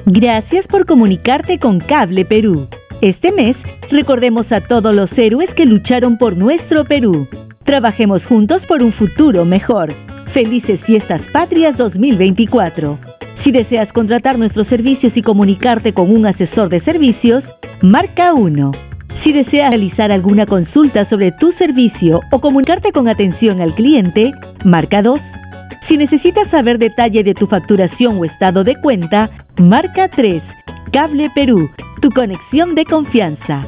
Gracias por comunicarte con Cable Perú. Este mes, recordemos a todos los héroes que lucharon por nuestro Perú. Trabajemos juntos por un futuro mejor. Felices Fiestas Patrias 2024. Si deseas contratar nuestros servicios y comunicarte con un asesor de servicios, marca 1. Si deseas realizar alguna consulta sobre tu servicio o comunicarte con atención al cliente, marca 2. Si necesitas saber detalle de tu facturación o estado de cuenta, marca 3. Cable Perú, tu conexión de confianza.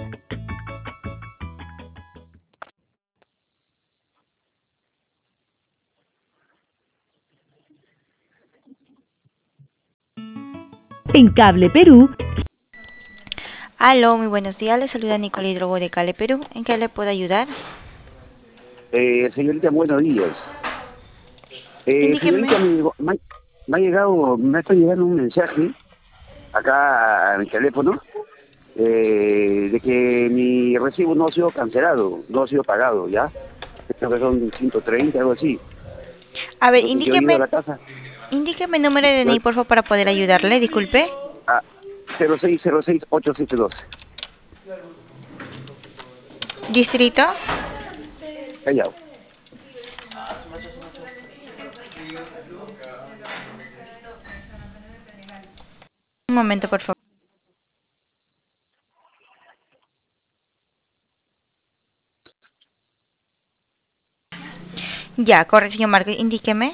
En Cable Perú. Aló, muy buenos días. Le saluda Nicole Hidrobo de Cable Perú. ¿En qué le puedo ayudar? Señorita, buenos días. Indíqueme. Señorita, me está llegando un mensaje acá a mi teléfono de que mi recibo no ha sido cancelado, no ha sido pagado, ¿ya? Creo que son 130, algo así. A ver, Entonces yo he ido a la casa. indíqueme el número de DNI, por favor, para poder ayudarle. Disculpe. A 0606872. Distrito. Callao. Un momento, por favor. Ya, correcto, señor Marcos. Indíqueme.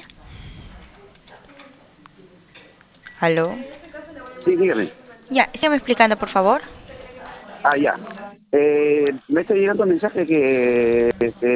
Aló. Sí, dígame. Ya, sígueme explicando, por favor. Ya. Me está llegando un mensaje que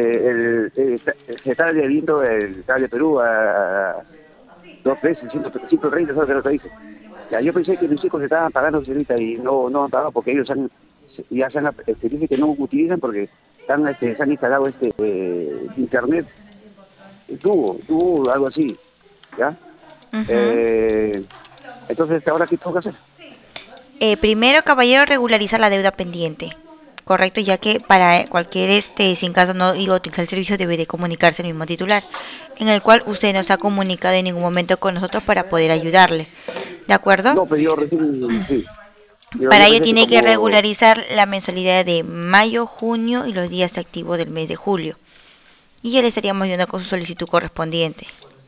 se está adheriendo el Cable Perú a 2 veces, 130, ¿sabes lo que dice? Ya, yo pensé que mis hijos estaban pagando, señorita, y no han pagado porque ellos dicen que no utilizan porque se han instalado internet, tubo, algo así, ¿ya? Ujú. Entonces, ¿ahora qué tengo que hacer? Primero, caballero, regularizar la deuda pendiente. Correcto, ya que para cualquier si en caso no iba a utilizar el servicio, debe de comunicarse el mismo titular, en el cual usted no se ha comunicado en ningún momento con nosotros para poder ayudarle. ¿De acuerdo? No, pero yo recién, sí. Yo Para ello pensé que tiene que como... regularizar la mensualidad de mayo, junio y los días activos del mes de julio. Y ya le estaríamos ayudando con su solicitud correspondiente.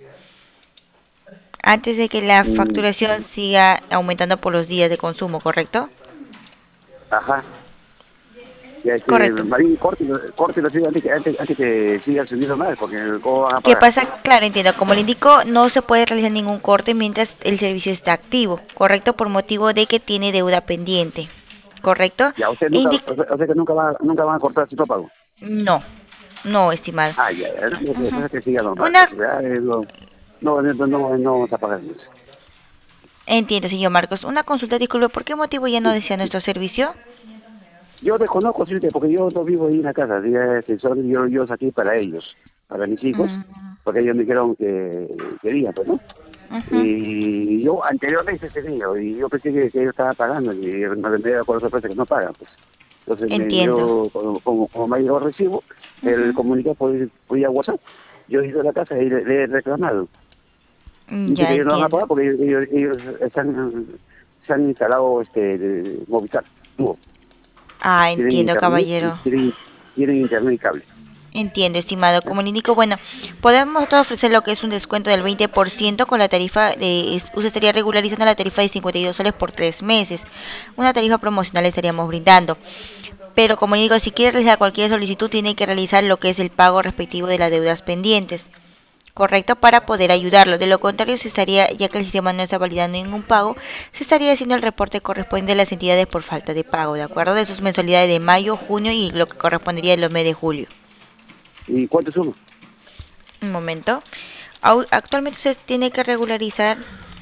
Antes de que la mm, facturación siga aumentando por los días de consumo, ¿correcto? ajá. Ya, Correcto. Marín, córtelo así antes que siga subiendo más, porque ¿cómo van a ¿Qué pagar? pasa? Claro, entiendo. Como le indico, no se puede realizar ningún corte mientras el servicio está activo, ¿correcto? Por motivo de que tiene deuda pendiente, ¿correcto? Ya, usted E nunca, o sea que nunca van a cortar su pago. No, no, estimado. Ya, Ujú. entonces que siga normal, Una, pues, ya, no vamos a pagar eso. entiendo, señor Marcos. Una consulta, disculpe, ¿por qué motivo ya no desea nuestro servicio? Yo desconozco, sí, porque yo no vivo ahí en la casa, sí, yo saqué para ellos, para mis hijos, Mm, porque ellos me dijeron que querían, pues, ¿no? ujú. Y yo anteriormente tenía, y yo pensé que ellos estaban pagando, y me da por sorpresa que no pagan, pues. Entonces Entiendo. como me ha llegado el recibo, el Ujú. comunicado por WhatsApp, yo he ido a la casa y le he reclamado. Dice Ya que ellos no van a entiendo. pagar porque ellos se han instalado Movistar, tubo. Ah, Tienen entiendo, internet, caballero. tienen internet y cable. Entiendo, estimado. ¿Ya? Como le indico, bueno, podemos nosotros ofrecer lo que es un descuento del 20% con la tarifa usted estaría regularizando la tarifa de 52 soles por 3 meses. Una tarifa promocional le estaríamos brindando. Pero como le digo, si quiere realizar cualquier solicitud, tiene que realizar lo que es el pago respectivo de las deudas pendientes. Correcto, para poder ayudarlo. De lo contrario, se estaría, ya que el sistema no está validando ningún pago, se estaría haciendo el reporte correspondiente a las entidades por falta de pago, ¿de acuerdo? De sus mensualidades de mayo, junio y lo que correspondería en los meses de julio. ¿Y cuánto suma? Un momento. Actualmente se tiene que regularizar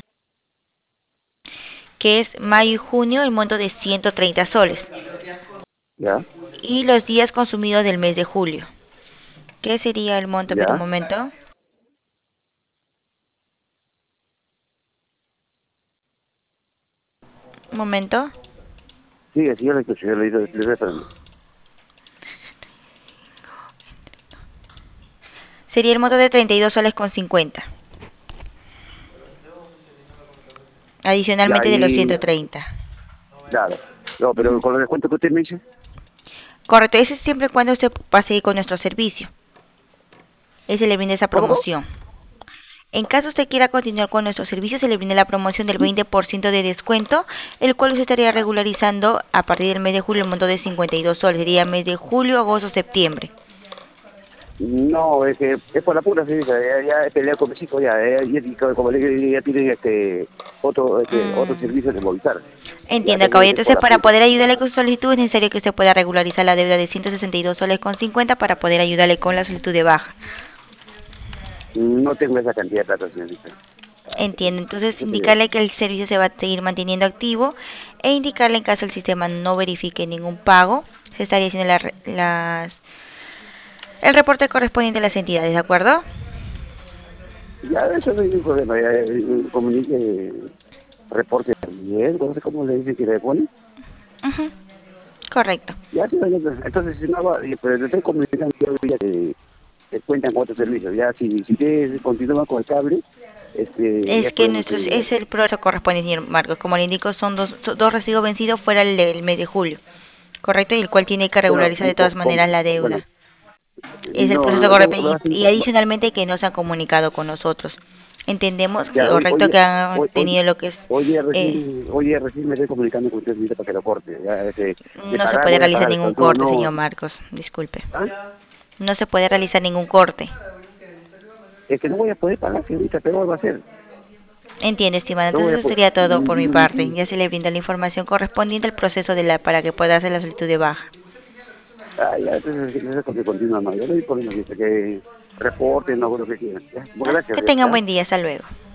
que es mayo y junio el monto de 130 soles ¿Ya? y los días consumidos del mes de julio. ¿Qué sería el monto? Pero un ¿Ya? momento. Un momento. Sí, sí, yo le escucho, yo le estoy esperando. Sería el monto de 32 soles con 50. Y Adicionalmente de los ahí, 130. claro. No, pero con los descuentos que usted me dice, Correcto, ese es siempre y cuando usted pase con nuestro servicio. Ese le brinda esa ¿cómo? promoción. En caso usted quiera continuar con nuestro servicio, se le brinda la promoción del 20% de descuento, el cual usted estaría regularizando a partir del mes de julio el monto de 52 soles. Sería mes de julio, agosto, septiembre. No, es que es por la pura, señorita. Ya he peleado con mis hijos, como le digo, ya tienen otro Mm, servicio de Movistar. Ya Entiendo, tengo caballero. ese por Entonces, la para pura. poder ayudarle con su solicitud, es necesario que usted pueda regularizar la deuda de 162 soles con 50 para poder ayudarle con la solicitud de baja. No tengo esa cantidad de plata, señorita. Entiendo, entonces Eso sería. indicarle que el servicio se va a seguir manteniendo activo e indicarle en caso el sistema no verifique ningún pago, se estaría haciendo el reporte correspondiente a las entidades, ¿de acuerdo? Ya, eso no hay ningún problema. Ya, comunique, reporte también, no sé cómo le dice que le pone. Ujú, correcto. Ya, sí, entonces, si no, pero le estoy comunicando ya que cuentan con otros servicios. Ya, si ustedes continúan con el cable, ya Es que podemos nuestros seguir. es el proceso correspondiente, señor Marcos. Como le indico, son dos recibos vencidos fuera del mes de julio, correcto, y el cual tiene que Bueno, regularizar de todas maneras la bueno, deuda. Es el no, proceso no, correspondiente y adicionalmente que no se han comunicado con nosotros. Entendemos que ya, correcto que han tenido lo que es eh, hoy día recién me estoy comunicando con usted señorita, para que lo corte. Ya, de no se pagar puede voy a realizar pagar, ningún pero no, corte, no, señor Marcos. Disculpe. ¿ah? No se puede realizar ningún corte. Es que no voy a poder pagar, señorita, pero va a ser. Entiende, estimado. No Entonces voy a eso poder. sería todo por mi parte. Ya se le brinda la información correspondiente al proceso para que pueda hacer la solicitud de baja. Ya, entonces, no sé por qué continúa más. Yo le doy por eso, que reporten, no, lo que quieran. Ya, Ah, gracias, que tengan ¿ya? buen día. Hasta luego.